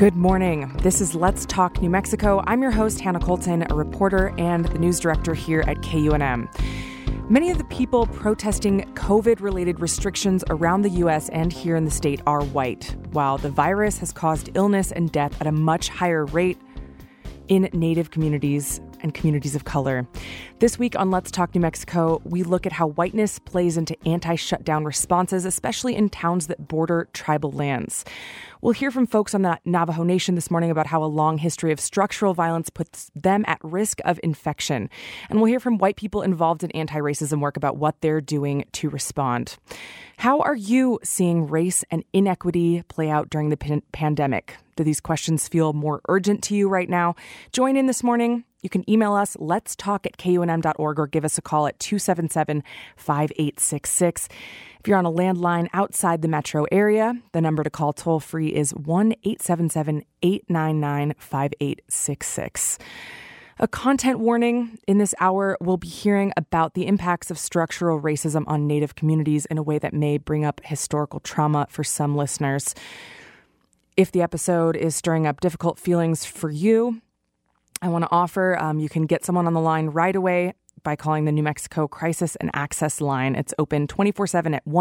Good morning. This is Let's Talk New Mexico. I'm your host, Hannah Colton, a reporter and the news director here at KUNM. Many of the people protesting COVID-related restrictions around the U.S. and here in the state are white, while the virus has caused illness and death at a much higher rate in Native communities and communities of color. This week on Let's Talk New Mexico, we look at how whiteness plays into anti-shutdown responses, especially in towns that border tribal lands. We'll hear from folks on the Navajo Nation this morning about how a long history of structural violence puts them at risk of infection. And we'll hear from white people involved in anti-racism work about what they're doing to respond. How are you seeing race and inequity play out during the pandemic? Do these questions feel more urgent to you right now? Join in this morning. You can email us, letstalk@kunm.org, or give us a call at 277-5866. If you're on a landline outside the metro area, the number to call toll-free is 1-877-899-5866. A content warning. In this hour, we'll be hearing about the impacts of structural racism on Native communities in a way that may bring up historical trauma for some listeners. If the episode is stirring up difficult feelings for you, I want to offer you can get someone on the line right away by calling the New Mexico Crisis and Access Line. It's open 24/7 at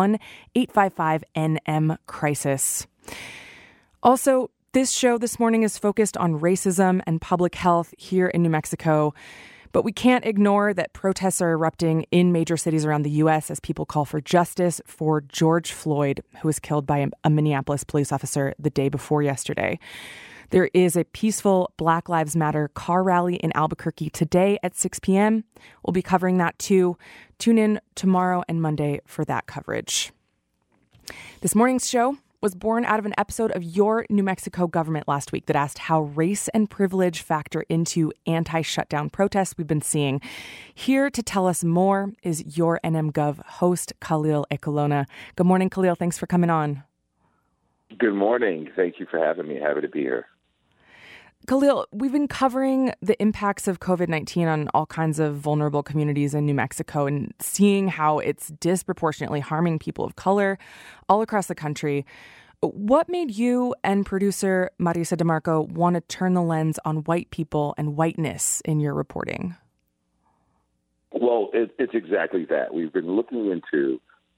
1-855-NM-CRISIS. Also, this show this morning is focused on racism and public health here in New Mexico. But we can't ignore that protests are erupting in major cities around the U.S. as people call for justice for George Floyd, who was killed by a Minneapolis police officer the day before yesterday. There is a peaceful Black Lives Matter car rally in Albuquerque today at 6 p.m. We'll be covering that too. Tune in tomorrow and Monday for that coverage. This morning's show was born out of an episode of Your New Mexico Government last week that asked how race and privilege factor into anti-shutdown protests we've been seeing. Here to tell us more is Your NM Gov host, Khalil Ekulona. Good morning, Khalil. Thanks for coming on. Good morning. Thank you for having me. Happy to be here. Khalil, we've been covering the impacts of COVID-19 on all kinds of vulnerable communities in New Mexico and seeing how it's disproportionately harming people of color all across the country. What made you and producer Marisa DeMarco want to turn the lens on white people and whiteness in your reporting? Well, it's exactly that. We've been looking into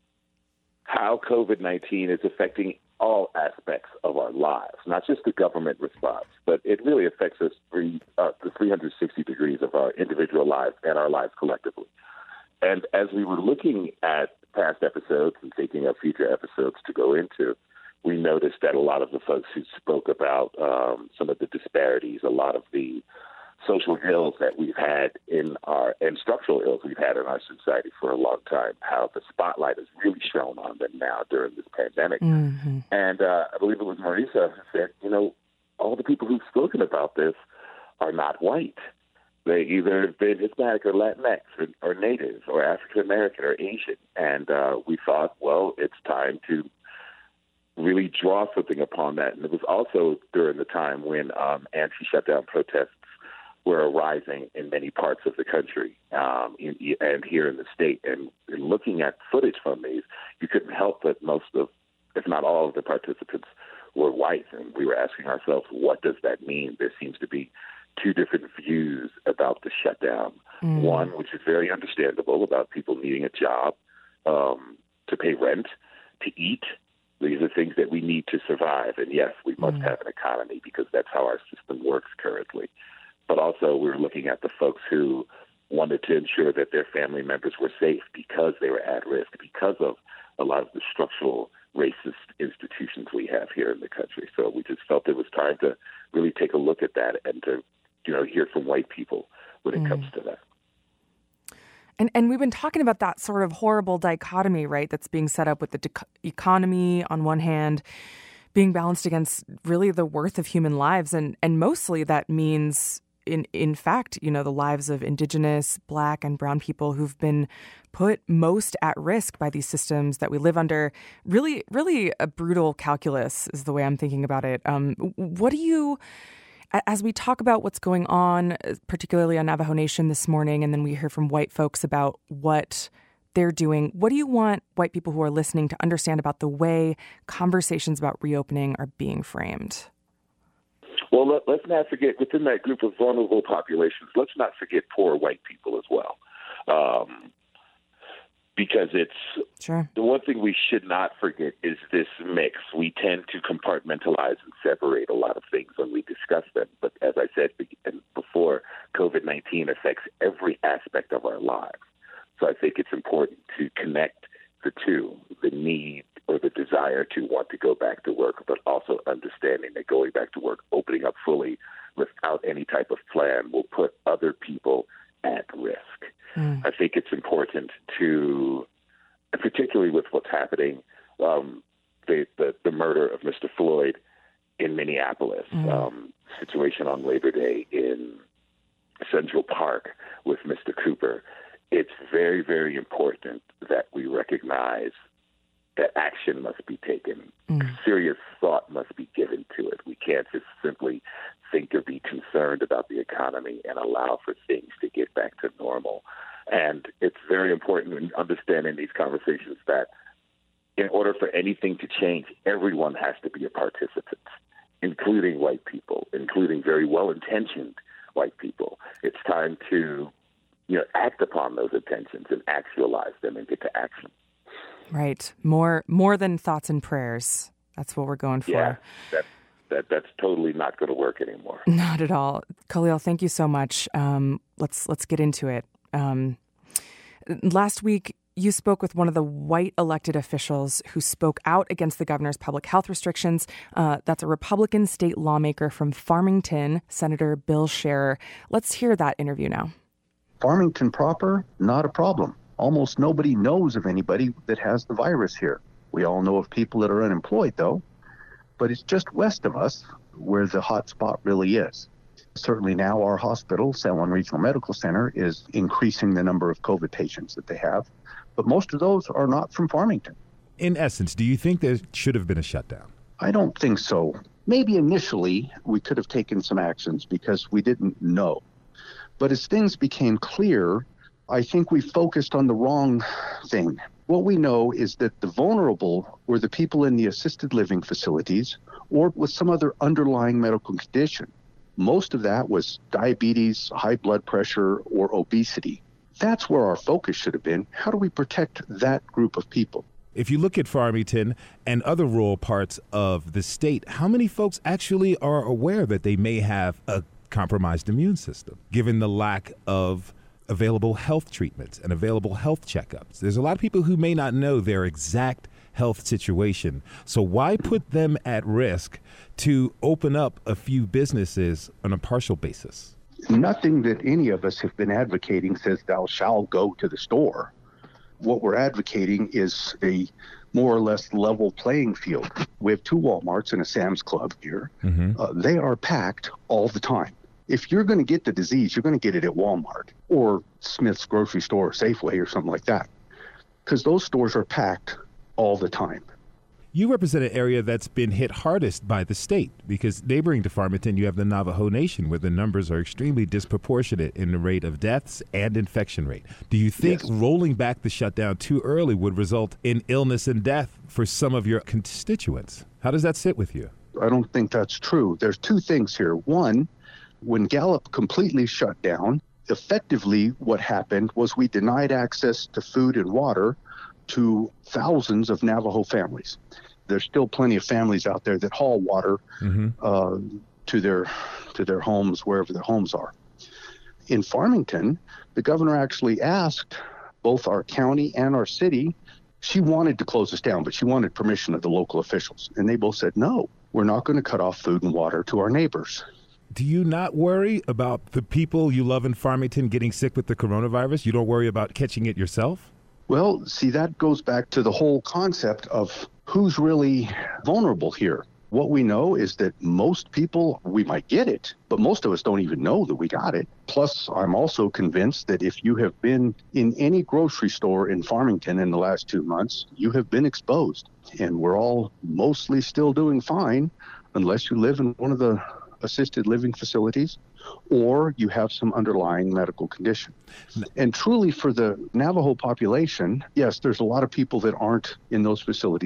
how COVID-19 is affecting all aspects of our lives, not just the government response, but it really affects us the 360 degrees of our individual lives and our lives collectively. And as we were looking at past episodes and thinking of future episodes to go into, we noticed that a lot of the folks who spoke about some of the disparities, a lot of the social ills that we've had and structural ills we've had in our society for a long time, how the spotlight is really shown on them now during this pandemic. Mm-hmm. And I believe it was Marisa who said, all the people who've spoken about this are not white. They either have been Hispanic or Latinx or Native or African American or Asian. And we thought, well, it's time to really draw something upon that. And it was also during the time when anti-shutdown protests were arising in many parts of the country and here in the state. And looking at footage from these, you couldn't help but most of, if not all of the participants were white. And we were asking ourselves, what does that mean? There seems to be two different views about the shutdown. One, which is very understandable, about people needing a job, to pay rent, to eat. These are things that we need to survive. And yes, we must have an economy because that's how our system works currently. But also we're looking at the folks who wanted to ensure that their family members were safe because they were at risk, because of a lot of the structural racist institutions we have here in the country. So we just felt it was time to really take a look at that and to, hear from white people when it comes to that. And we've been talking about that sort of horrible dichotomy, right, that's being set up with the economy on one hand being balanced against really the worth of human lives. And mostly that means, in fact, the lives of Indigenous, Black, and Brown people who've been put most at risk by these systems that we live under. Really, really a brutal calculus is the way I'm thinking about it. What do you... As we talk about what's going on, particularly on Navajo Nation this morning, and then we hear from white folks about what they're doing, what do you want white people who are listening to understand about the way conversations about reopening are being framed? Well, let's not forget, within that group of vulnerable populations, let's not forget poor white people as well. Because Sure. The one thing we should not forget is this mix. We tend to compartmentalize and separate a lot of things when we discuss them. But as I said before, COVID-19 affects every aspect of our lives. So I think it's important to connect the two, the need or the desire to want to go back to work, but also understanding that going back to work, opening up fully without any type of plan will put other people at risk. I think it's important to, particularly with what's happening, the murder of Mr. Floyd in Minneapolis, situation on Labor Day in Central Park with Mr. Cooper. It's very, very important that we recognize that action must be taken. Serious thought must be given to it. We can't just simply think or be concerned about the economy and allow for things to get back to normal. And it's very important in understanding these conversations that in order for anything to change, everyone has to be a participant, including white people, including very well-intentioned white people. It's time to, act upon those intentions and actualize them and get to action. Right. More than thoughts and prayers. That's what we're going for. Yeah, that's totally not going to work anymore. Not at all. Khalil, thank you so much. Let's get into it. Last week, you spoke with one of the white elected officials who spoke out against the governor's public health restrictions. That's a Republican state lawmaker from Farmington, Senator Bill Scherr. Let's hear that interview now. Farmington proper, not a problem. Almost nobody knows of anybody that has the virus here. We all know of people that are unemployed, though. But it's just west of us where the hot spot really is. Certainly now our hospital, San Juan Regional Medical Center, is increasing the number of COVID patients that they have. But most of those are not from Farmington. In essence, do you think there should have been a shutdown? I don't think so. Maybe initially we could have taken some actions because we didn't know. But as things became clear, I think we focused on the wrong thing. What we know is that the vulnerable were the people in the assisted living facilities or with some other underlying medical condition. Most of that was diabetes, high blood pressure, or obesity. That's where our focus should have been. How do we protect that group of people? If you look at Farmington and other rural parts of the state, how many folks actually are aware that they may have a compromised immune system, given the lack of available health treatments and available health checkups? There's a lot of people who may not know their exact health situation. So why put them at risk to open up a few businesses on a partial basis? Nothing that any of us have been advocating says thou shalt go to the store. What we're advocating is a more or less level playing field. We have 2 Walmarts and a Sam's Club here. They are packed all the time. If you're going to get the disease, you're going to get it at Walmart or Smith's grocery store or Safeway or something like that, because those stores are packed all the time. You represent an area that's been hit hardest by the state because neighboring to Farmington, you have the Navajo Nation where the numbers are extremely disproportionate in the rate of deaths and infection rate. Do you think rolling back the shutdown too early would result in illness and death for some of your constituents? How does that sit with you? I don't think that's true. There's 2 things here. One, when Gallup completely shut down, effectively what happened was we denied access to food and water to thousands of Navajo families. There's still plenty of families out there that haul water to their homes, wherever their homes are. In Farmington, the governor actually asked both our county and our city. She wanted to close us down, but she wanted permission of the local officials. And they both said, no, we're not going to cut off food and water to our neighbors. Do you not worry about the people you love in Farmington getting sick with the coronavirus? You don't worry about catching it yourself? Well, see, that goes back to the whole concept of who's really vulnerable here. What we know is that most people, we might get it, but most of us don't even know that we got it. Plus, I'm also convinced that if you have been in any grocery store in Farmington in the last 2 months, you have been exposed. And we're all mostly still doing fine unless you live in one of the assisted living facilities or you have some underlying medical condition. And truly for the Navajo population, yes, there's a lot of people that aren't in those facilities.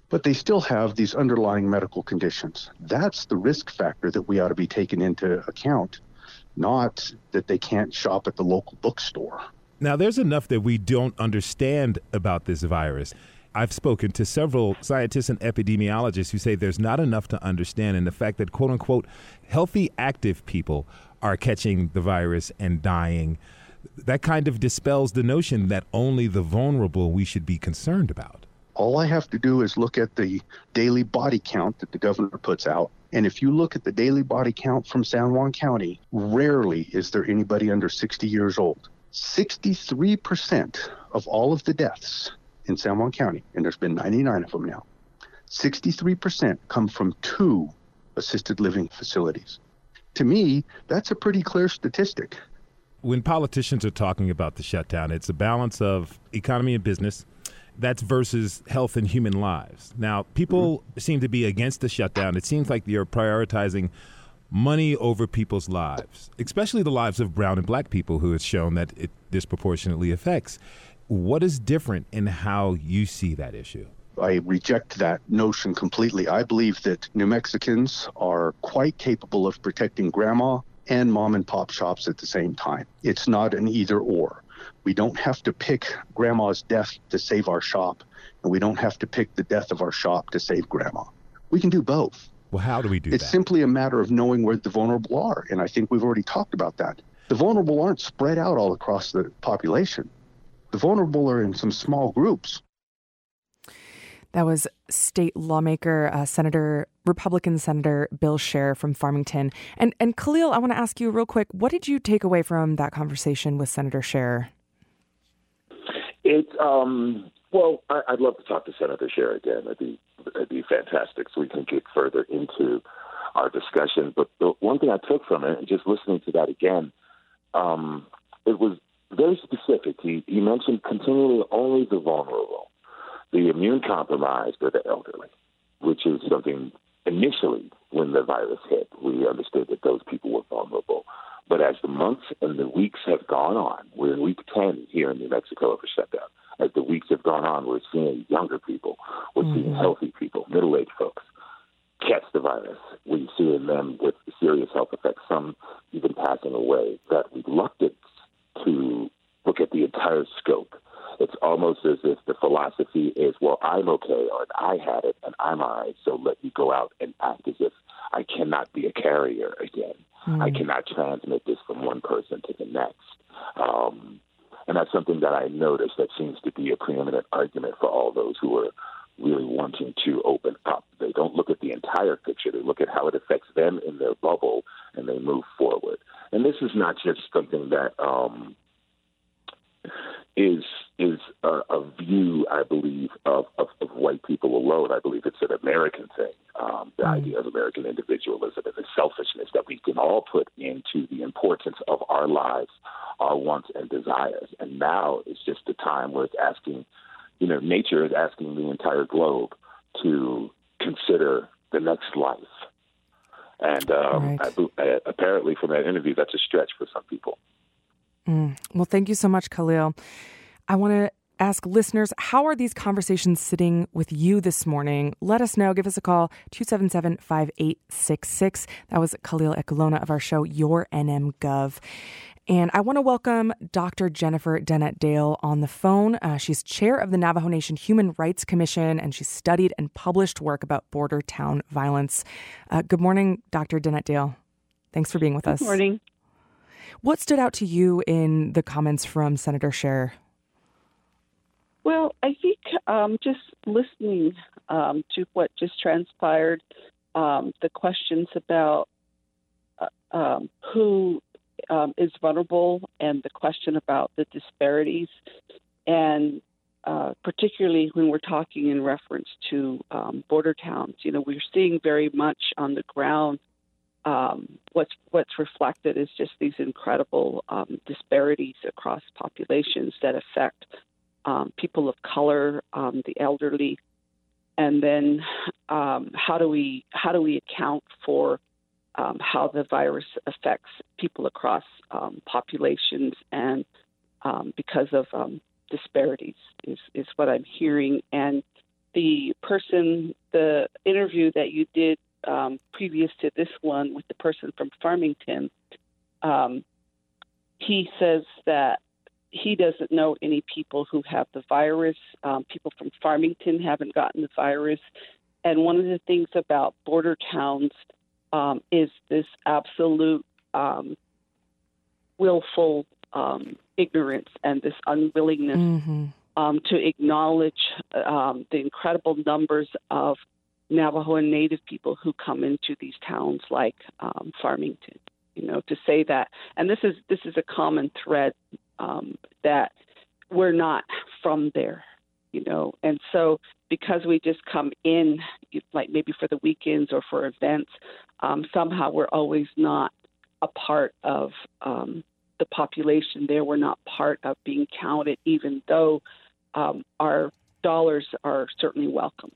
but they still have these underlying medical conditions. That's the risk factor that we ought to be taking into account, not that they can't shop at the local bookstore. Now, there's enough that we don't understand about this virus. I've spoken to several scientists and epidemiologists who say there's not enough to understand, and the fact that, quote unquote, healthy, active people are catching the virus and dying, that kind of dispels the notion that only the vulnerable we should be concerned about. All I have to do is look at the daily body count that the governor puts out. And if you look at the daily body count from San Juan County, rarely is there anybody under 60 years old. 63% of all of the deaths in San Juan County, and there's been 99 of them now, 63% come from 2 assisted living facilities. To me, that's a pretty clear statistic. When politicians are talking about the shutdown, it's a balance of economy and business. That's versus health and human lives. Now, people seem to be against the shutdown. It seems like you're prioritizing money over people's lives, especially the lives of brown and black people who it's shown that it disproportionately affects. What is different in how you see that issue? I reject that notion completely. I believe that New Mexicans are quite capable of protecting grandma and mom and pop shops at the same time. It's not an either or. We don't have to pick grandma's death to save our shop, and we don't have to pick the death of our shop to save grandma. We can do both. Well, how do we do that? It's simply a matter of knowing where the vulnerable are, and I think we've already talked about that. The vulnerable aren't spread out all across the population. The vulnerable are in some small groups. That was state lawmaker, Republican Senator Bill Scher from Farmington. And Khalil, I want to ask you real quick, what did you take away from that conversation with Senator Scher? I'd love to talk to Senator Scher again. It'd be fantastic, so we can get further into our discussion. But the one thing I took from it, and just listening to that again, it was very specific. He mentioned continually only the vulnerable, the immune compromised, or the elderly, which is something initially when the virus hit, we understood that those people were vulnerable. But as the months and the weeks have gone on, we're in week 10 here in New Mexico of a shutdown. As the weeks have gone on, we're seeing younger people, we're seeing healthy people, middle-aged folks catch the virus. We're seeing them with serious health effects, some even passing away. That reluctance to look at the entire scope. It's almost as if the philosophy is, well, I'm okay, or I had it, and I'm all right, so let me go out and act as if I cannot be a carrier again. I cannot transmit this from one person to the next. And that's something that I noticed that seems to be a preeminent argument for all those who are really wanting to open up. They don't look at the entire picture. They look at how it affects them in their bubble, and they move forward. And this is not just something that is a view, I believe, of white people alone. I believe it's an American thing, the idea of American individualism and the selfishness that we can all put into the importance of our lives, our wants and desires. And now it's just a time where it's asking, nature is asking the entire globe to consider the next life. And apparently from that interview, that's a stretch for some people. Well, thank you so much, Khalil. I want to ask listeners, how are these conversations sitting with you this morning? Let us know. Give us a call, 277-5866. That was Khalil Ekulona of our show, Your NM Gov. And I want to welcome Dr. Jennifer Dennett Dale on the phone. She's chair of the Navajo Nation Human Rights Commission, and she's studied and published work about border town violence. Good morning, Dr. Dennett Dale. Thanks for being with us. Good morning. What stood out to you in the comments from Senator Scher? Well, I think just listening to what just transpired, the questions about who is vulnerable and the question about the disparities, and particularly when we're talking in reference to border towns, we're seeing very much on the ground what's reflected is just these incredible disparities across populations that affect people of color, the elderly, and then how do we account for how the virus affects people across populations, and because of disparities is what I'm hearing. And the interview that you did previous to this one with the person from Farmington, he says that he doesn't know any people who have the virus. People from Farmington haven't gotten the virus. And one of the things about border towns is this absolute willful ignorance and this unwillingness to acknowledge the incredible numbers of Navajo and Native people who come into these towns like Farmington. To say that, and this is a common thread that we're not from there, and so because we just come in, like maybe for the weekends or for events, somehow we're always not a part of the population there. We're not part of being counted, even though our dollars are certainly welcomed.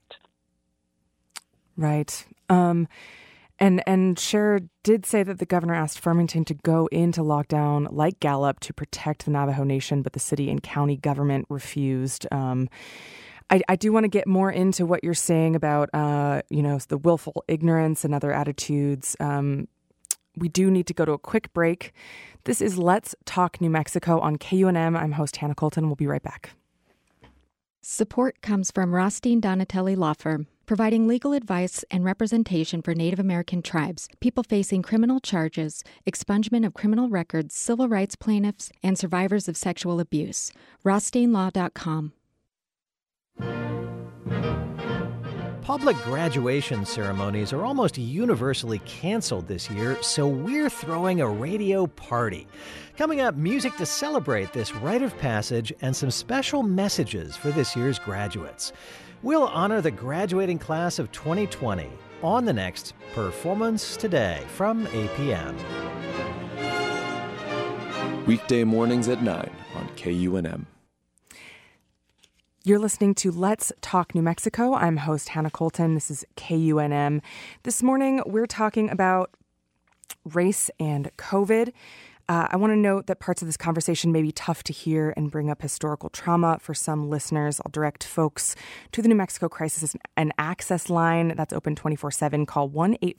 Right. And Cher did say that the governor asked Farmington to go into lockdown like Gallup to protect the Navajo Nation, but the city and county government refused. I do want to get more into what you're saying about, the willful ignorance and other attitudes. We do need to go to a quick break. This is Let's Talk New Mexico on KUNM. I'm host Hannah Colton. We'll be right back. Support comes from Rothstein Donatelli Law Firm, providing legal advice and representation for Native American tribes, people facing criminal charges, expungement of criminal records, civil rights plaintiffs, and survivors of sexual abuse. RothsteinLaw.com. Public graduation ceremonies are almost universally canceled this year, so we're throwing a radio party. Coming up, music to celebrate this rite of passage and some special messages for this year's graduates. We'll honor the graduating class of 2020 on the next Performance Today from APM. Weekday mornings at 9 on KUNM. You're listening to Let's Talk New Mexico. I'm host Hannah Colton. This is KUNM. This morning, we're talking about race and COVID. I want to note that parts of this conversation may be tough to hear and bring up historical trauma for some listeners. I'll direct folks to the New Mexico Crisis and Access line. That's open 24/7. Call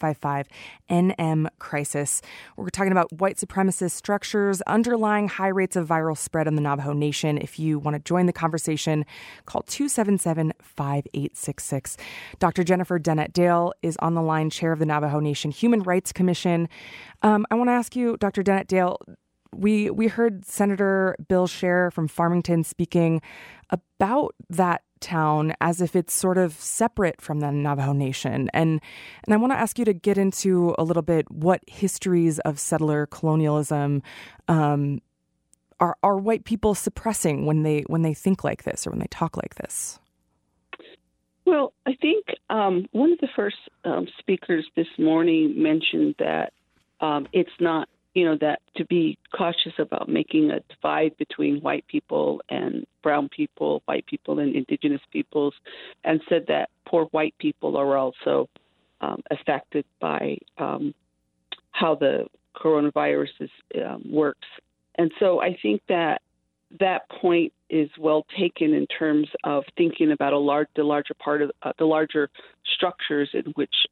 1-855-NM-CRISIS. We're talking about white supremacist structures underlying high rates of viral spread on the Navajo Nation. If you want to join the conversation, call 277-5866. Dr. Jennifer Dennett Dale is on the line, chair of the Navajo Nation Human Rights Commission. I want to ask you, Dr. Dennett Dale, we heard Senator Bill Scher from Farmington speaking about that town as if it's sort of separate from the Navajo Nation. And I want to ask you to get into a little bit what histories of settler colonialism are white people suppressing when they think like this or when they talk like this? Well, I think one of the first speakers this morning mentioned that it's not, that to be cautious about making a divide between white people and brown people, white people and indigenous peoples, and said that poor white people are also affected by how the coronavirus works. And so I think that point is well taken in terms of thinking about the larger part of the larger structures in which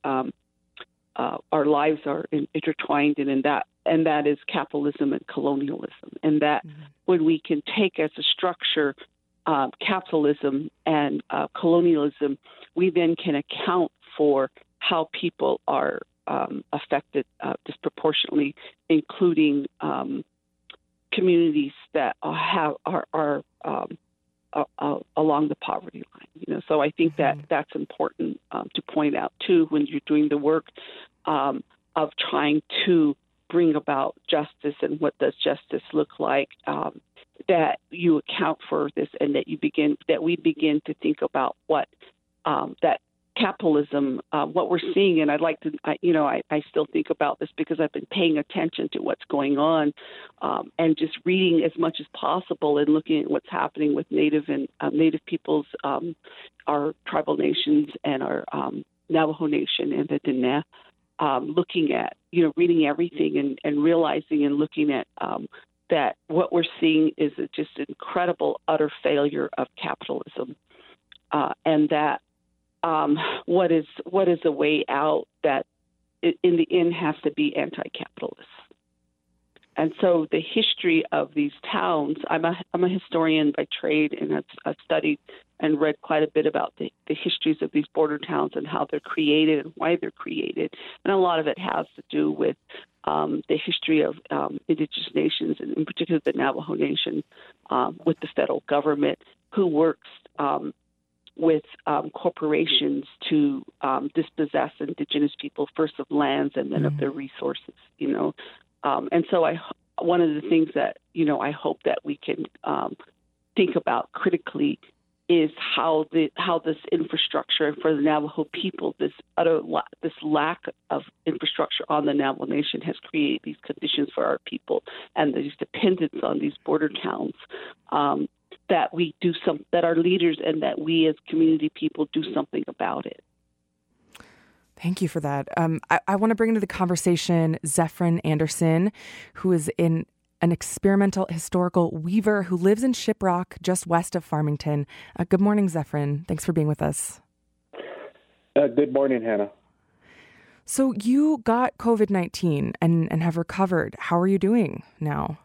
our lives are intertwined in that, and that is capitalism and colonialism. And that when we can take as a structure capitalism and colonialism, we then can account for how people are affected disproportionately, including communities that are along the poverty line. So I think that that's important to point out too when you're doing the work of trying to bring about justice and what does justice look like. That you account for this, and that we begin to think about what that capitalism, what we're seeing. And I'd like to, I still think about this because I've been paying attention to what's going on, and just reading as much as possible and looking at what's happening with Native peoples, our tribal nations, and our Navajo Nation and the Diné. Looking at, reading everything and realizing and looking at that what we're seeing is just incredible, utter failure of capitalism, and that what is a way out that in the end has to be anti-capitalist. And so the history of these towns, I'm a historian by trade, and I've studied and read quite a bit about the histories of these border towns and how they're created and why they're created. And a lot of it has to do with the history of indigenous nations, and in particular the Navajo Nation, with the federal government, who works with corporations to dispossess indigenous people, first of lands and then of their resources, and so one of the things that, I hope that we can think about critically is how this infrastructure for the Navajo people, this lack of infrastructure on the Navajo Nation has created these conditions for our people and these dependence on these border towns, that we do that our leaders and that we as community people do something about it. Thank you for that. I want to bring into the conversation Zephyrin Anderson, who is an experimental historical weaver who lives in Shiprock, just west of Farmington. Good morning, Zephyrin. Thanks for being with us. Good morning, Hannah. So you got COVID-19 and have recovered. How are you doing now?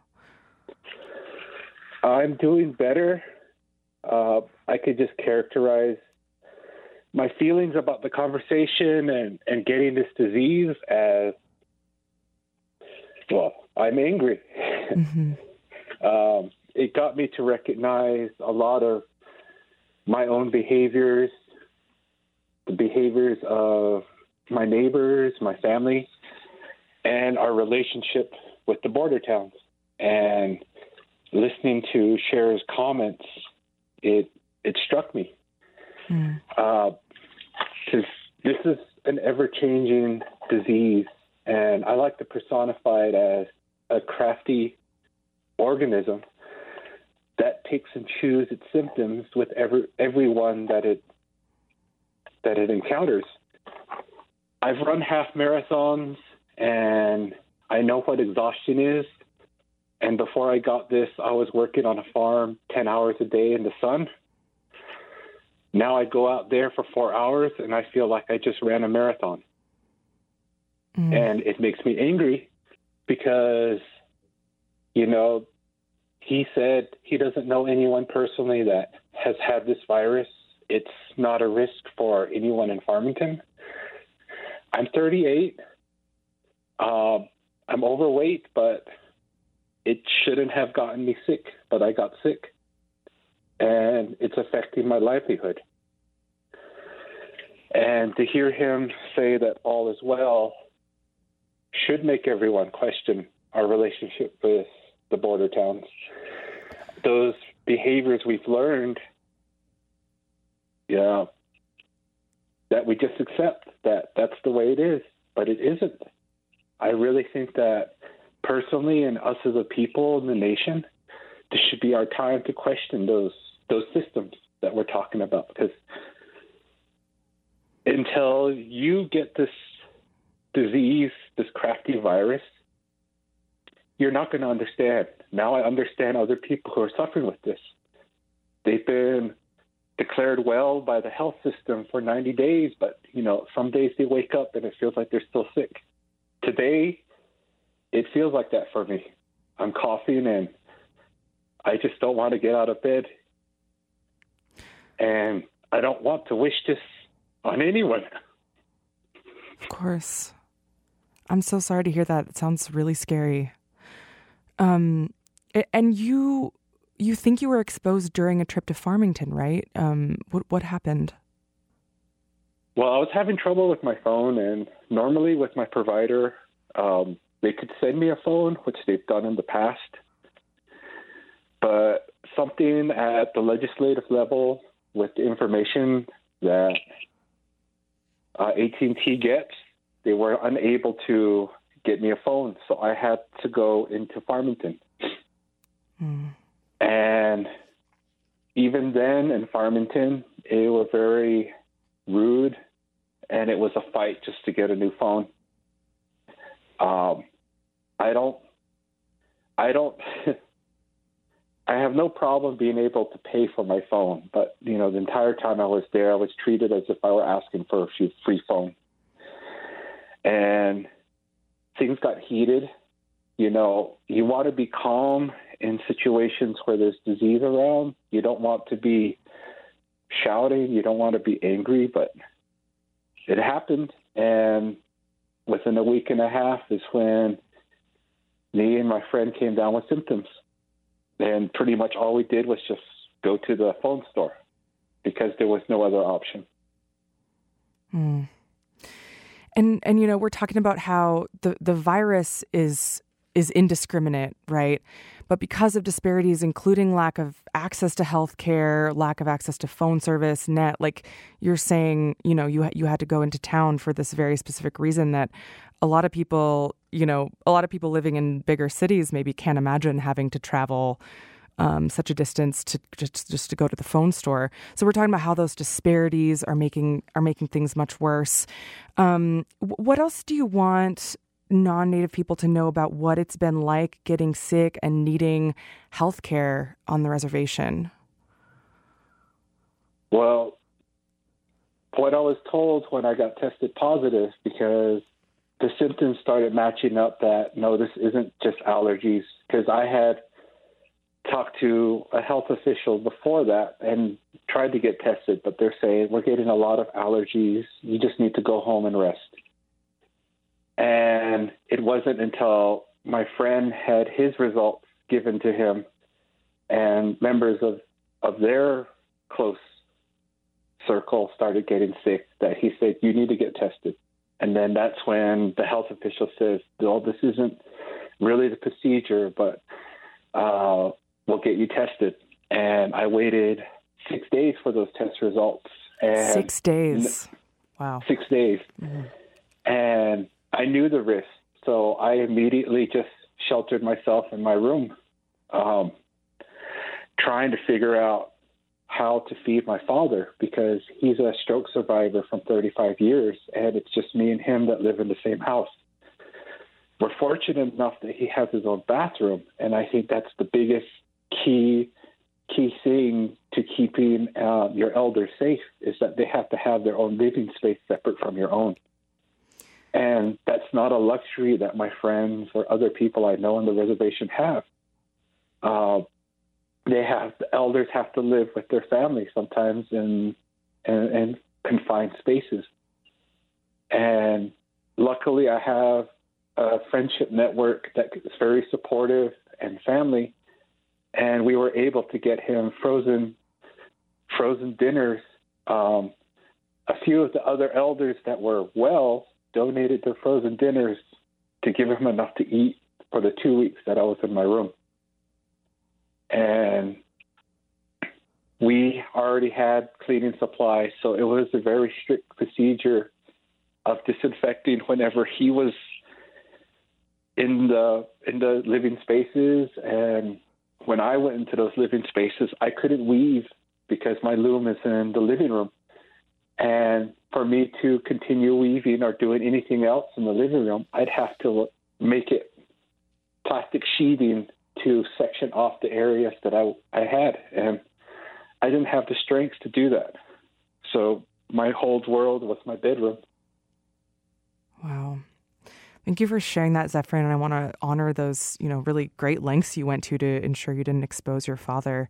I'm doing better. I could just characterize my feelings about the conversation and getting this disease as, well, I'm angry. Mm-hmm. It got me to recognize a lot of my own behaviors, the behaviors of my neighbors, my family, and our relationship with the border towns. And listening to Cher's comments, it struck me. Because this is an ever-changing disease, and I like to personify it as a crafty organism that picks and chooses its symptoms with everyone that it encounters. I've run half marathons, and I know what exhaustion is. And before I got this, I was working on a farm 10 hours a day in the sun. Now I go out there for 4 hours, and I feel like I just ran a marathon. And it makes me angry because, he said he doesn't know anyone personally that has had this virus. It's not a risk for anyone in Farmington. I'm 38. I'm overweight, but it shouldn't have gotten me sick, but I got sick. And it's affecting my livelihood. And to hear him say that all is well should make everyone question our relationship with the border towns. Those behaviors we've learned, that we just accept that that's the way it is, but it isn't. I really think that personally, and us as a people in the nation, this should be our time to question those systems that we're talking about, because until you get this disease, this crafty virus, you're not going to understand. Now I understand other people who are suffering with this. They've been declared well by the health system for 90 days, but, some days they wake up and it feels like they're still sick. Today, it feels like that for me. I'm coughing and I just don't want to get out of bed. And I don't want to wish this on anyone. Of course. I'm so sorry to hear that. It sounds really scary. And you think you were exposed during a trip to Farmington, right? What happened? Well, I was having trouble with my phone, and normally with my provider, they could send me a phone, which they've done in the past. But something at the legislative level with the information that AT&T gets, they were unable to get me a phone. So I had to go into Farmington. And even then in Farmington, it was very rude, and it was a fight just to get a new phone. I don't I have no problem being able to pay for my phone, but, the entire time I was there, I was treated as if I were asking for a free phone. And things got heated. You want to be calm in situations where there's disease around. You don't want to be shouting. You don't want to be angry, but it happened. And within a week and a half is when me and my friend came down with symptoms. And pretty much all we did was just go to the phone store because there was no other option. Mm. And we're talking about how the virus is indiscriminate, right? But because of disparities, including lack of access to healthcare, lack of access to phone service, net, like you're saying, you had to go into town for this very specific reason that a lot of people living in bigger cities maybe can't imagine having to travel such a distance to just to go to the phone store. So we're talking about how those disparities are making things much worse. What else do you want non-Native people to know about what it's been like getting sick and needing health care on the reservation? Well, what I was told when I got tested positive, because the symptoms started matching up, that no, this isn't just allergies, because I had talked to a health official before that and tried to get tested, but they're saying we're getting a lot of allergies. You just need to go home and rest. And it wasn't until my friend had his results given to him and members of their close circle started getting sick that he said, you need to get tested. And then that's when the health official says, well, this isn't really the procedure, but we'll get you tested. And I waited 6 days for those test results. And 6 days. Wow. 6 days. Mm-hmm. And I knew the risk, so I immediately just sheltered myself in my room, trying to figure out how to feed my father, because he's a stroke survivor from 35 years, and it's just me and him that live in the same house. We're fortunate enough that he has his own bathroom, and I think that's the biggest key thing to keeping your elders safe, is that they have to have their own living space separate from your own. And that's not a luxury that my friends or other people I know on the reservation have. The elders have to live with their families sometimes in confined spaces. And luckily I have a friendship network that is very supportive and family. And we were able to get him frozen dinners. A few of the other elders that were well donated their frozen dinners to give him enough to eat for the 2 weeks that I was in my room. And we already had cleaning supplies, so it was a very strict procedure of disinfecting whenever he was in the living spaces. And when I went into those living spaces, I couldn't weave because my loom is in the living room. And for me to continue weaving or doing anything else in the living room, I'd have to make it plastic sheathing to section off the areas that I had. And I didn't have the strength to do that. So my whole world was my bedroom. Wow. Thank you for sharing that, Zephyrin. And I want to honor those, really great lengths you went to ensure you didn't expose your father.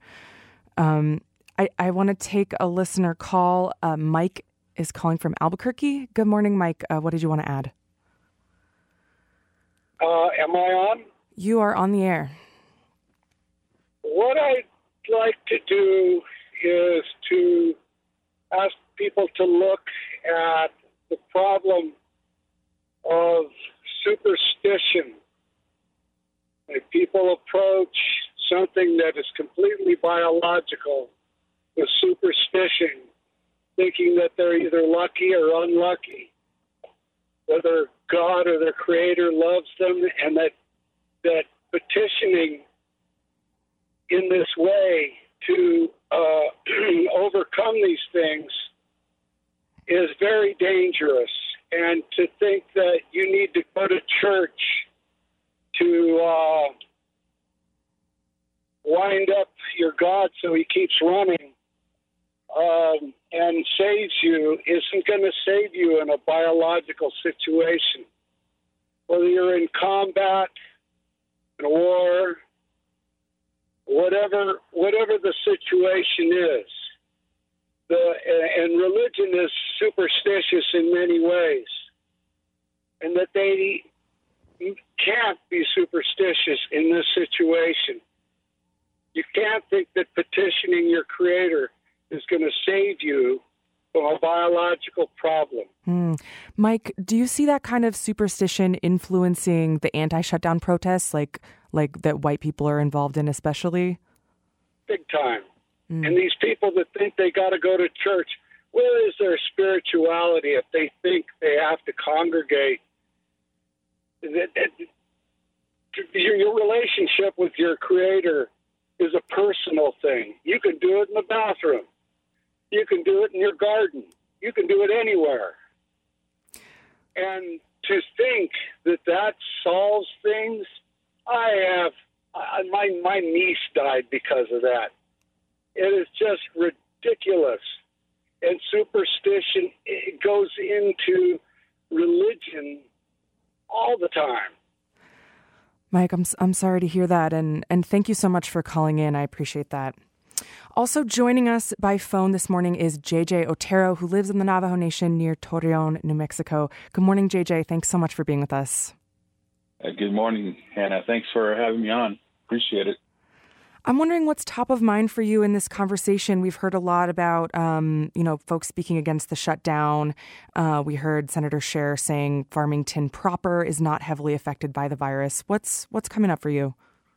I want to take a listener call. Mike is calling from Albuquerque. Good morning, Mike. What did you want to add? Am I on? You are on the air. What I'd like to do is to ask people to look at the problem of superstition. Like, people approach something that is completely biological with superstition, thinking that they're either lucky or unlucky, whether God or their creator loves them, and that petitioning in this way to overcome these things is very dangerous. And to think that you need to go to church to get wind up your God so he keeps running and saves you isn't going to save you in a biological situation. Whether you're in combat, in a war, whatever the situation is. And religion is superstitious in many ways, and that they can't be superstitious in this situation. You can't think that petitioning your Creator is going to save you from a biological problem. Mike, do you see that kind of superstition influencing the anti-shutdown protests, like that white people are involved in especially? Big time. And these people that think they got to go to church, where is their spirituality if they think they have to congregate? Your relationship with your Creator is a personal thing. You can do it in the bathroom. You can do it in your garden. You can do it anywhere. And to think that solves things, my niece died because of that. It is just ridiculous. And superstition, it goes into religion all the time. Mike, I'm sorry to hear that, and thank you so much for calling in. I appreciate that. Also joining us by phone this morning is JJ Otero, who lives in the Navajo Nation near Torreon, New Mexico. Good morning, JJ. Thanks so much for being with us. Good morning, Hannah. Thanks for having me on. Appreciate it. I'm wondering what's top of mind for you in this conversation. We've heard a lot about, folks speaking against the shutdown. We heard Senator Scher saying Farmington proper is not heavily affected by the virus. What's coming up for you?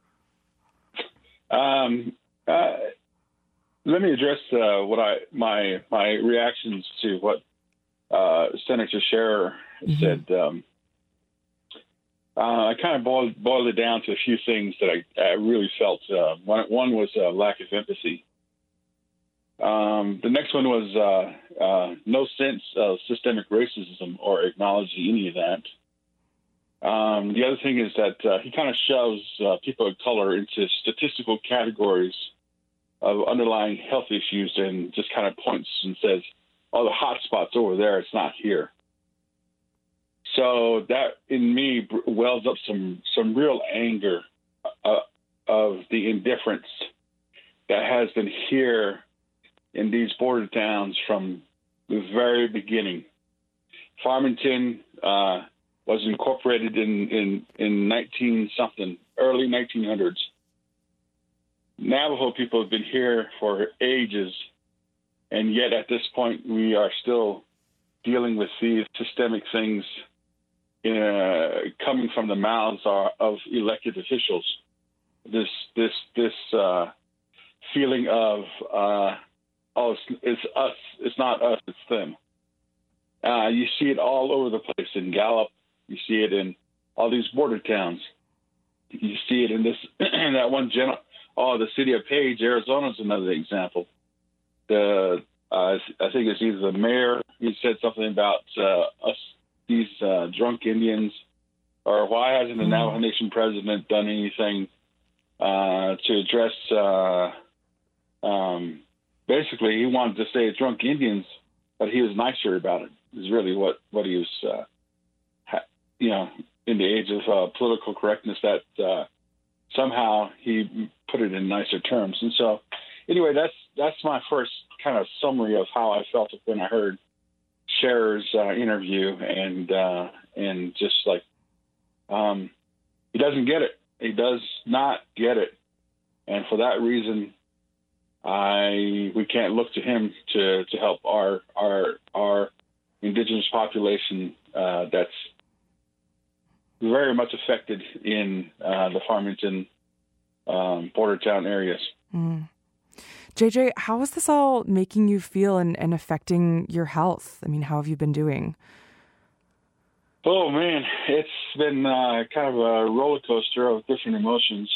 Let me address my reactions to what Senator Scher said. I kind of boiled it down to a few things that I really felt. One was a lack of empathy. The next one was no sense of systemic racism or acknowledging any of that. The other thing is that he kind of shoves people of color into statistical categories of underlying health issues and just kind of points and says, oh, the hot spot's over there, it's not here. So that, in me, wells up some real anger of the indifference that has been here in these border towns from the very beginning. Farmington was incorporated in 19-something, early 1900s. Navajo people have been here for ages, and yet at this point we are still dealing with these systemic things coming from the mouths of elected officials. This feeling of it's us, it's not us, it's them. You see it all over the place in Gallup. You see it in all these border towns. You see it in that one general. Oh, the city of Page, Arizona, is another example. I think it's either the mayor. He said something about us, these drunk Indians, or why hasn't the Navajo Nation president done anything to address? Basically, he wanted to say drunk Indians, but he was nicer about it. Is really what he was, in the age of political correctness, that somehow he put it in nicer terms. And so, anyway, that's my first kind of summary of how I felt when I heard Scher's interview, and just like he doesn't get it. He does not get it, and for that reason, we can't look to him to help our indigenous population that's very much affected in the Farmington border town areas. JJ, how is this all making you feel and affecting your health? I mean, how have you been doing? Oh, man, it's been kind of a roller coaster of different emotions.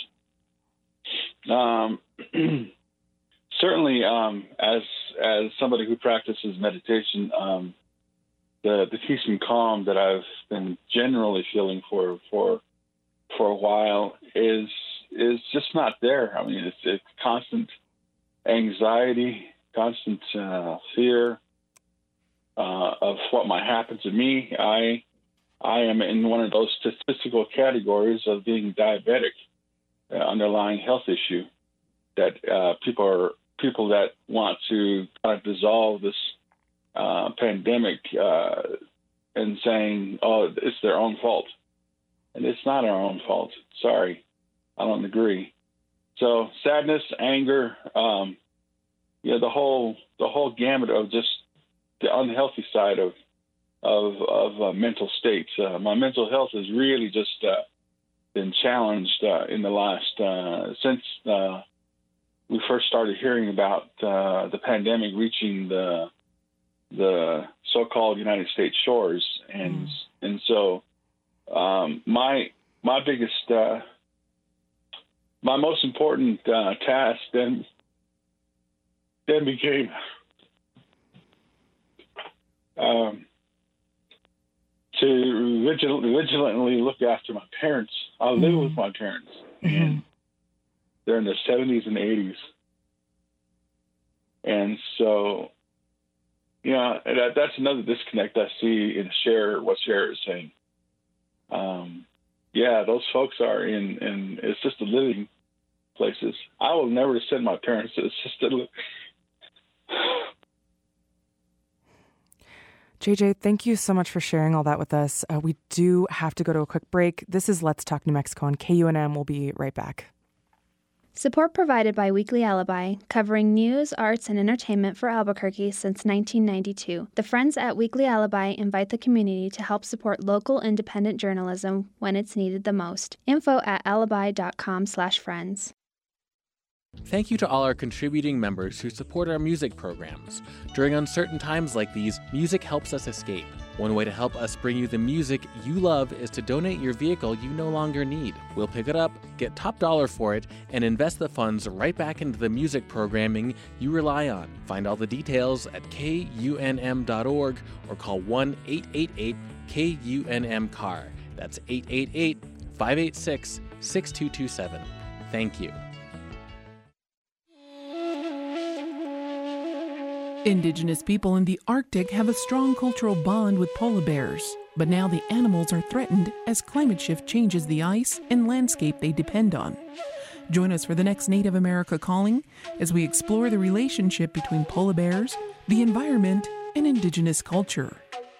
Certainly, as somebody who practices meditation, the peace and calm that I've been generally feeling for a while is is just not there. I mean, it's constant anxiety, constant fear of what might happen to me. I am in one of those statistical categories of being diabetic, underlying health issue, that people that want to kind of dissolve this pandemic and saying, "Oh, it's their own fault," and it's not our own fault. Sorry, I don't agree. So sadness, anger, the whole gamut of just the unhealthy side of mental states. My mental health has really just been challenged in the last since we first started hearing about the pandemic reaching the so-called United States shores, and so my biggest my most important task then became to vigilantly look after my parents. I live with my parents, and they're in their 70s and 80s. And so, that's another disconnect I see in what Cher is saying. Those folks are in assisted living places. I will never send my parents to assisted living. JJ, thank you so much for sharing all that with us. We do have to go to a quick break. This is Let's Talk New Mexico on KUNM. We'll be right back. Support provided by Weekly Alibi, covering news, arts, and entertainment for Albuquerque since 1992. The Friends at Weekly Alibi invite the community to help support local independent journalism when it's needed the most. info@alibi.com/friends. Thank you to all our contributing members who support our music programs. During uncertain times like these, music helps us escape. One way to help us bring you the music you love is to donate your vehicle you no longer need. We'll pick it up, get top dollar for it, and invest the funds right back into the music programming you rely on. Find all the details at kunm.org or call 1-888-KUNM-CAR. That's 888-586-6227. Thank you. Indigenous people in the Arctic have a strong cultural bond with polar bears, but now the animals are threatened as climate shift changes the ice and landscape they depend on. Join us for the next Native America Calling as we explore the relationship between polar bears, the environment, and Indigenous culture.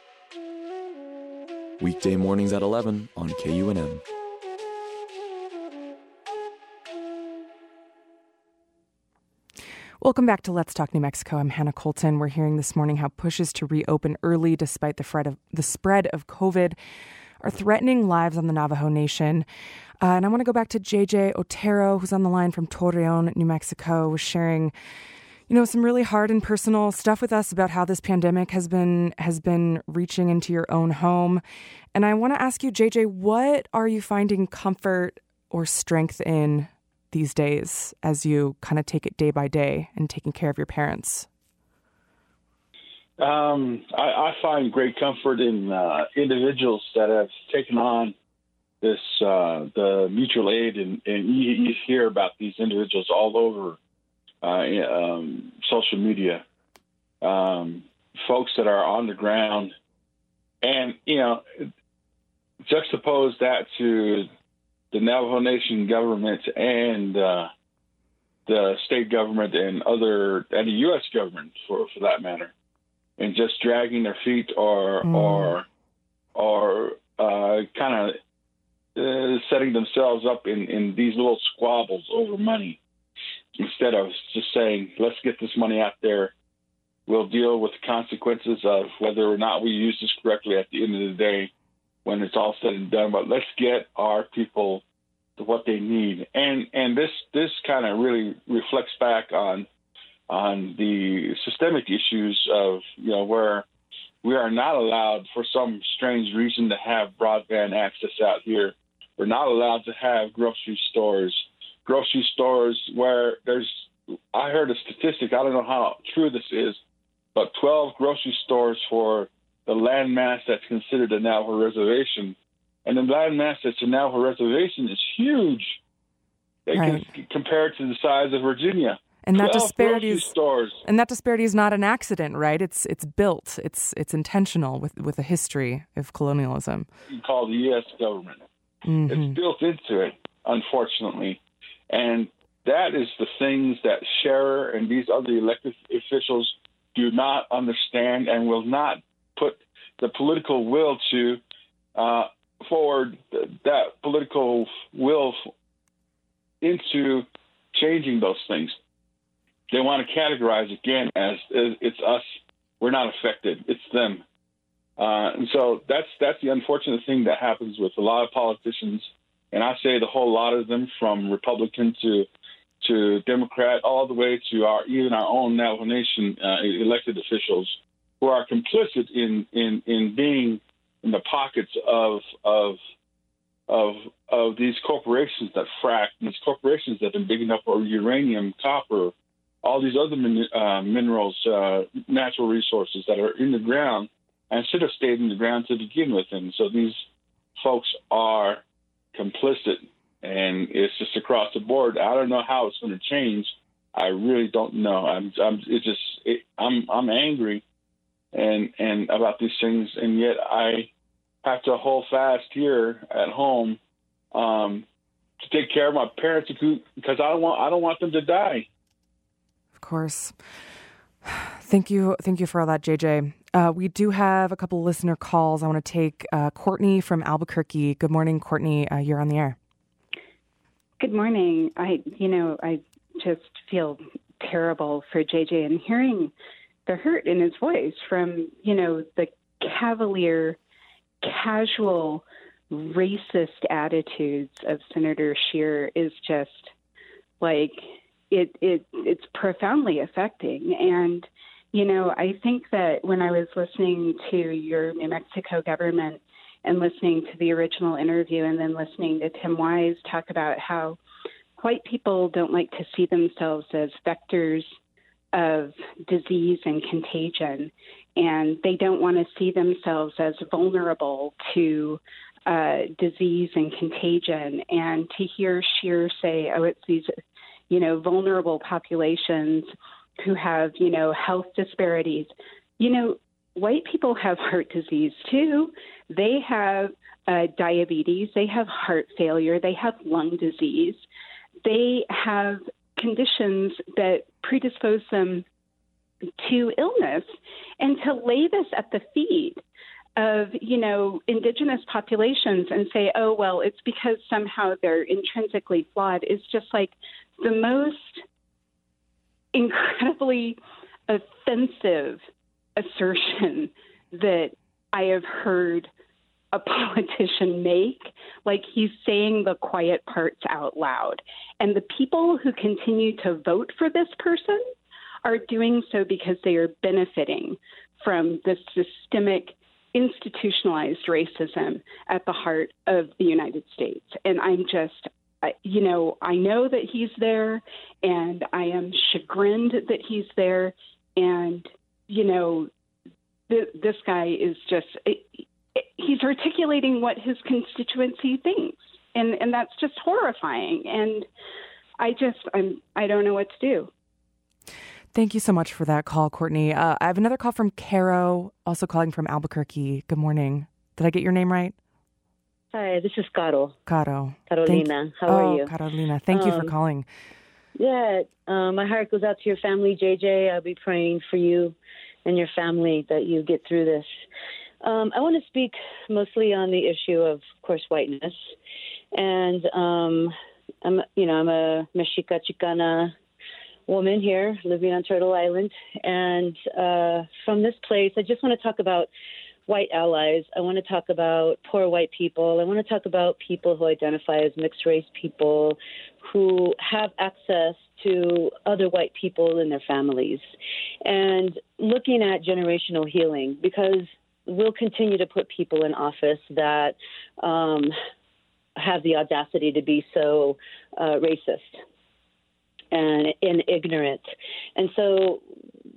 Weekday mornings at 11 on KUNM. Welcome back to Let's Talk New Mexico. I'm Hannah Colton. We're hearing this morning how pushes to reopen early despite the spread of COVID are threatening lives on the Navajo Nation. And I want to go back to JJ Otero, who's on the line from Torreon, New Mexico, sharing, some really hard and personal stuff with us about how this pandemic has been reaching into your own home. And I want to ask you, JJ, what are you finding comfort or strength in these days as you kind of take it day by day and taking care of your parents? I find great comfort in individuals that have taken on this, the mutual aid, and you hear about these individuals all over social media, folks that are on the ground, and, juxtapose that to the Navajo Nation government and the state government and the U.S. government, for that matter, and just dragging their feet or kind of setting themselves up in these little squabbles over money, instead of just saying, let's get this money out there. We'll deal with the consequences of whether or not we use this correctly at the end of the day when it's all said and done. But let's get our people to what they need. And this kind of really reflects back on the systemic issues of, where we are not allowed, for some strange reason, to have broadband access out here. We're not allowed to have grocery stores where I heard a statistic, I don't know how true this is, but 12 grocery stores for the landmass that's considered a Navajo reservation. And the landmass that's a Navajo reservation is huge. Compared to the size of Virginia. And that 12 disparity is not an accident, right? It's built. It's intentional with a history of colonialism. Called the U.S. government. Mm-hmm. It's built into it, unfortunately, and that is the things that Scherer and these other elected officials do not understand and will not put the political will to forward that political will into changing those things. They want to categorize again as it's us. We're not affected. It's them. And so that's the unfortunate thing that happens with a lot of politicians. And I say the whole lot of them, from Republican to Democrat, all the way to even our own Navajo Nation elected officials, who are complicit in being in the pockets of these corporations that frack, these corporations that have been digging up uranium, copper, all these other minerals, natural resources that are in the ground and should have stayed in the ground to begin with. And so these folks are complicit, and it's just across the board. I don't know how it's going to change. I really don't know. I'm angry and about these things, and yet I have to hold fast here at home to take care of my parents because I don't want them to die. Of course. Thank you for all that, JJ. We do have a couple listener calls. I want to take Courtney from Albuquerque. Good morning, Courtney. You're on the air. Good morning. I just feel terrible for JJ, and hearing the hurt in his voice from, the cavalier, casual, racist attitudes of Senator Scheer is just like, it's profoundly affecting. And, I think that when I was listening to your New Mexico government and listening to the original interview and then listening to Tim Wise talk about how white people don't like to see themselves as vectors of disease and contagion, and they don't want to see themselves as vulnerable to disease and contagion. And to hear Scheer say, oh, it's these, vulnerable populations who have, health disparities. White people have heart disease too. They have diabetes. They have heart failure. They have lung disease. They have conditions that predispose them to illness. And to lay this at the feet of, indigenous populations and say, oh, well, it's because somehow they're intrinsically flawed is just like the most incredibly offensive assertion that I have heard a politician make. Like, he's saying the quiet parts out loud. And the people who continue to vote for this person are doing so because they are benefiting from the systemic, institutionalized racism at the heart of the United States. And I'm just, I know that he's there, and I am chagrined that he's there. And, this guy is just, he's articulating what his constituency thinks. And that's just horrifying. And I don't know what to do. Thank you so much for that call, Courtney. I have another call from Caro, also calling from Albuquerque. Good morning. Did I get your name right? Hi, this is Caro. Caro. Carolina. How are you? Carolina. Thank you for calling. Yeah, my heart goes out to your family, JJ. I'll be praying for you and your family that you get through this. I want to speak mostly on the issue of course, whiteness. And I'm a Mexica Chicana woman here living on Turtle Island. And from this place, I just want to talk about white allies. I want to talk about poor white people. I want to talk about people who identify as mixed race people, who have access to other white people in their families, and looking at generational healing, because we'll continue to put people in office that have the audacity to be so racist and ignorant. And so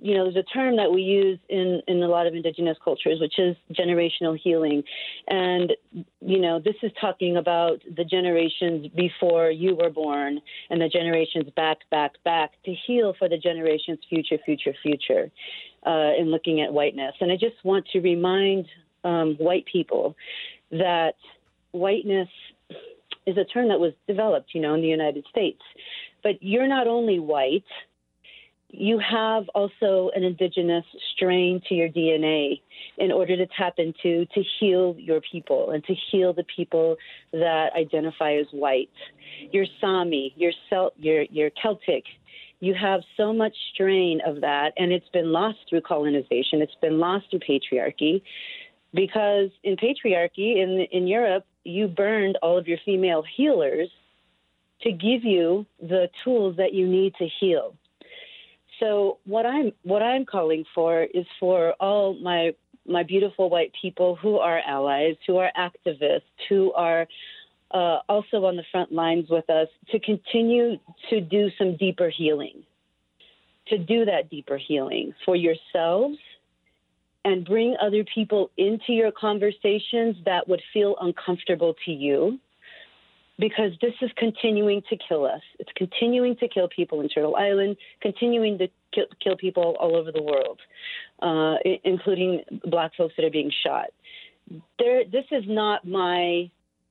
there's a term that we use in a lot of indigenous cultures, which is generational healing. And, this is talking about the generations before you were born and the generations back to heal for the generations future, in looking at whiteness. And I just want to remind white people that whiteness is a term that was developed, in the United States. But you're not only white, you have also an indigenous strain to your DNA in order to tap into, to heal your people and to heal the people that identify as white. You're Sami, you're Celtic. You have so much strain of that, and it's been lost through colonization. It's been lost through patriarchy, because in patriarchy in Europe, you burned all of your female healers to give you the tools that you need to heal. So what I'm calling for is for all my beautiful white people who are allies, who are activists, who are also on the front lines with us, to continue to do some deeper healing, to do that deeper healing for yourselves, and bring other people into your conversations that would feel uncomfortable to you, because this is continuing to kill us. It's continuing to kill people in Turtle Island, continuing to kill people all over the world, including Black folks that are being shot. This is not my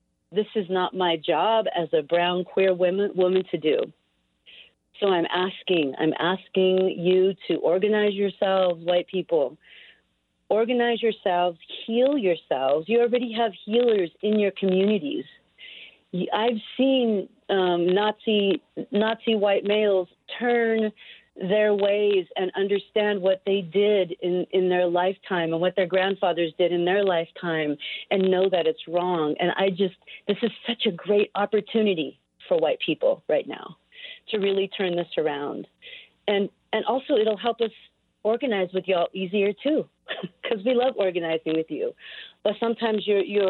job as a brown queer woman to do. So I'm asking you to organize yourselves, white people. Organize yourselves, heal yourselves. You already have healers in your communities. I've seen Nazi white males turn their ways and understand what they did in their lifetime and what their grandfathers did in their lifetime, and know that it's wrong. And this is such a great opportunity for white people right now to really turn this around. And also it'll help us organize with y'all easier too, because we love organizing with you. But sometimes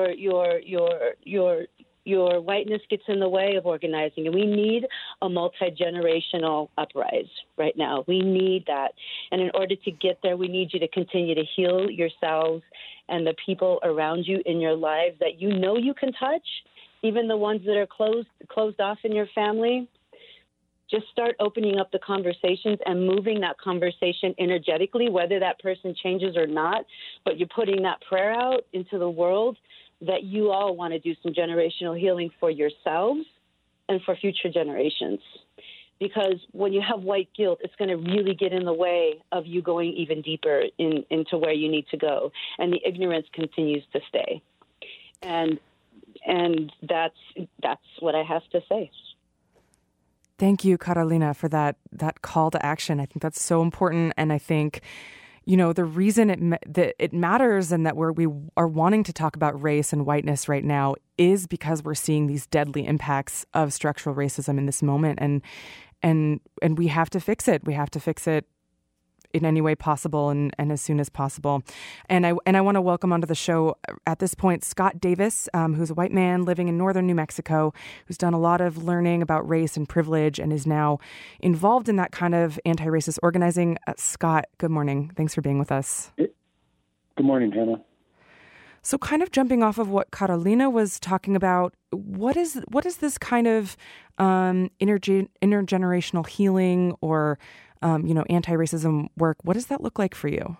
your whiteness gets in the way of organizing, and we need a multi-generational uprise right now. We need that. And in order to get there, we need you to continue to heal yourselves and the people around you in your lives that you can touch, even the ones that are closed off in your family. Just start opening up the conversations and moving that conversation energetically, whether that person changes or not. But you're putting that prayer out into the world that you all want to do some generational healing for yourselves and for future generations. Because when you have white guilt, it's going to really get in the way of you going even deeper into where you need to go. And the ignorance continues to stay. And that's what I have to say. Thank you, Carolina, for that call to action. I think that's so important. And I think, the reason it matters and that we are wanting to talk about race and whiteness right now is because we're seeing these deadly impacts of structural racism in this moment. And we have to fix it. We have to fix it in any way possible and as soon as possible. And I want to welcome onto the show at this point Scott Davis, who's a white man living in northern New Mexico, who's done a lot of learning about race and privilege and is now involved in that kind of anti-racist organizing. Scott, good morning. Thanks for being with us. Good morning, Hannah. So kind of jumping off of what Carolina was talking about, what is this kind of intergenerational healing or anti-racism work? What does that look like for you?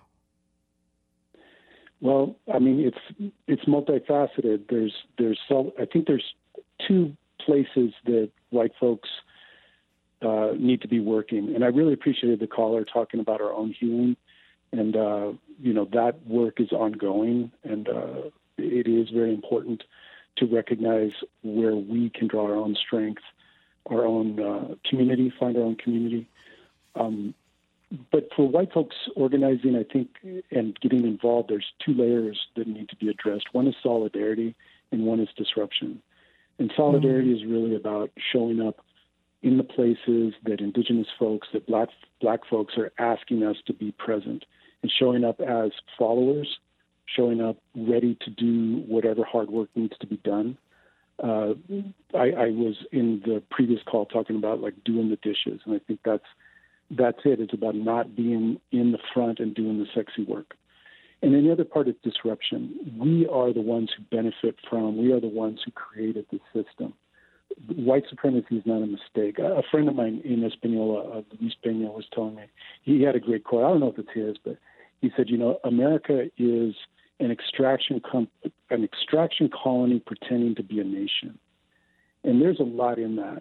Well, I mean, it's multifaceted. I think there's two places that white folks need to be working, and I really appreciated the caller talking about our own healing, and that work is ongoing, and it is very important to recognize where we can draw our own strength, our own community, find our own community. But for white folks organizing, I think, and getting involved, there's two layers that need to be addressed. One is solidarity and one is disruption. And solidarity is really about showing up in the places that indigenous folks, that black folks are asking us to be present, and showing up as followers, showing up ready to do whatever hard work needs to be done. I was in the previous call talking about like doing the dishes, and I think that's that's it. It's about not being in the front and doing the sexy work. And then the other part is disruption. We are the ones who benefit from, we are the ones who created the system. White supremacy is not a mistake. A friend of mine in Espanola, Luis Peña, was telling me, he had a great quote. I don't know if it's his, but he said, America is an extraction colony pretending to be a nation. And there's a lot in that.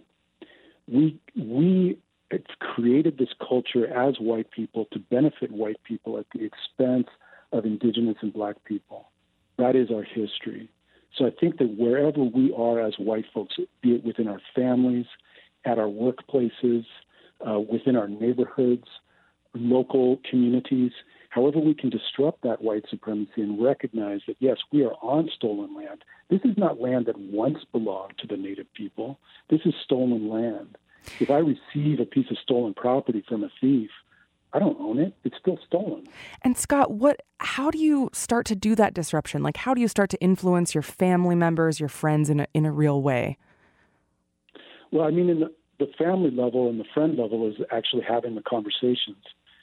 We created this culture as white people to benefit white people at the expense of indigenous and black people. That is our history. So I think that wherever we are as white folks, be it within our families, at our workplaces, within our neighborhoods, local communities, however we can disrupt that white supremacy and recognize that, yes, we are on stolen land. This is not land that once belonged to the Native people. This is stolen land. If I receive a piece of stolen property from a thief, I don't own it. It's still stolen. And Scott, how do you start to do that disruption? Like, how do you start to influence your family members, your friends in a real way? Well, I mean, in the family level and the friend level is actually having the conversations,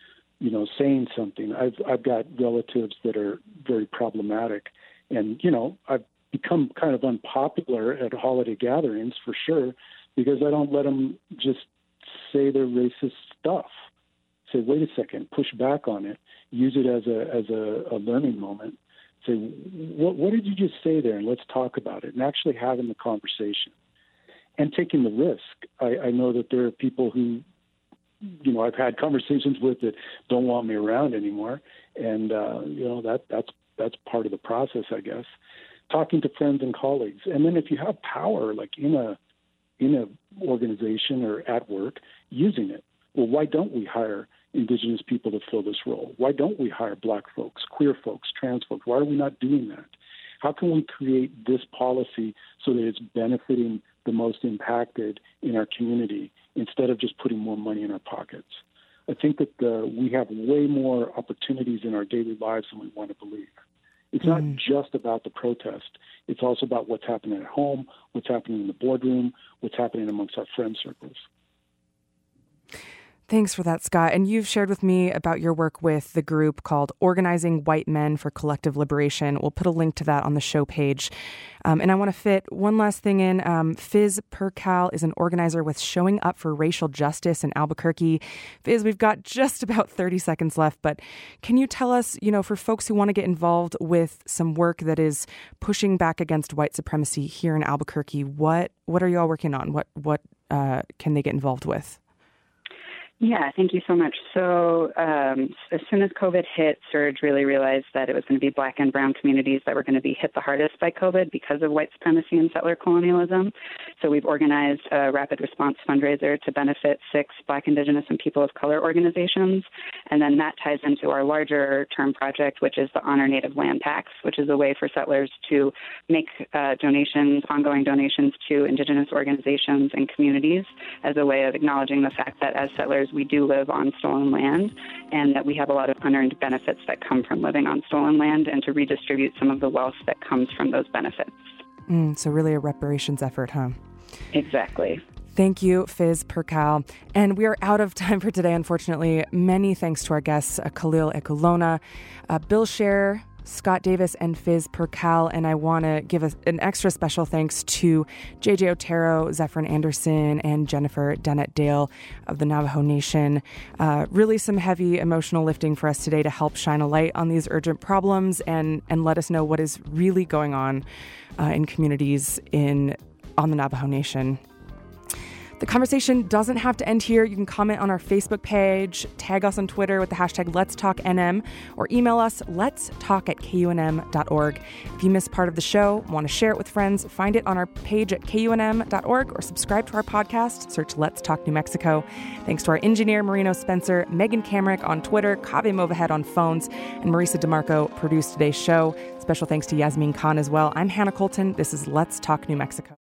saying something. I've got relatives that are very problematic, and, I've become kind of unpopular at holiday gatherings for sure, because I don't let them just say their racist stuff. Say, wait a second, push back on it, use it as a learning moment. Say, what did you just say there? And let's talk about it. And actually having the conversation and taking the risk. I know that there are people who, I've had conversations with that don't want me around anymore. And, that's part of the process, I guess. Talking to friends and colleagues. And then if you have power, like in a organization or at work, using it. Well, why don't we hire indigenous people to fill this role? Why don't we hire black folks, queer folks, trans folks? Why are we not doing that? How can we create this policy so that it's benefiting the most impacted in our community instead of just putting more money in our pockets? I think that we have way more opportunities in our daily lives than we want to believe. It's not just about the protest. It's also about what's happening at home, what's happening in the boardroom, what's happening amongst our friend circles. Thanks for that, Scott. And you've shared with me about your work with the group called Organizing White Men for Collective Liberation. We'll put a link to that on the show page. And I want to fit one last thing in. Fiz Percal is an organizer with Showing Up for Racial Justice in Albuquerque. Fiz, we've got just about 30 seconds left, but can you tell us, for folks who want to get involved with some work that is pushing back against white supremacy here in Albuquerque, what are you all working on? What can they get involved with? Yeah, thank you so much. So as soon as COVID hit, Surge really realized that it was going to be Black and Brown communities that were going to be hit the hardest by COVID because of white supremacy and settler colonialism. So we've organized a rapid response fundraiser to benefit 6 Black, Indigenous, and People of Color organizations. And then that ties into our larger term project, which is the Honor Native Land Tax, which is a way for settlers to make ongoing donations to Indigenous organizations and communities as a way of acknowledging the fact that as settlers, we do live on stolen land and that we have a lot of unearned benefits that come from living on stolen land, and to redistribute some of the wealth that comes from those benefits. So really a reparations effort, huh? Exactly. Thank you, Fiz Percal. And we are out of time for today, unfortunately. Many thanks to our guests, Khalil Ekulona, Bill Scher, Scott Davis, and Fiz Percal. And I want to give an extra special thanks to JJ Otero, Zephyrin Anderson, and Jennifer Dennett Dale of the Navajo Nation. Really some heavy emotional lifting for us today to help shine a light on these urgent problems and let us know what is really going on in communities on the Navajo Nation. The conversation doesn't have to end here. You can comment on our Facebook page, tag us on Twitter with the hashtag #Let'sTalkNM, or email us letstalk@kunm.org. If you missed part of the show, want to share it with friends, find it on our page at kunm.org or subscribe to our podcast. Search Let's Talk New Mexico. Thanks to our engineer, Marino Spencer, Megan Kamrick on Twitter, Kaveh Movahed on phones, and Marisa DeMarco produced today's show. Special thanks to Yasmin Khan as well. I'm Hannah Colton. This is Let's Talk New Mexico.